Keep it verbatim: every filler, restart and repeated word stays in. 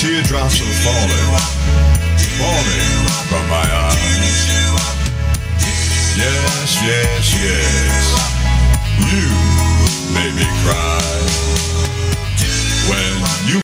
teardrops are falling, falling from my eyes. Yes, yes, yes, you made me cry when you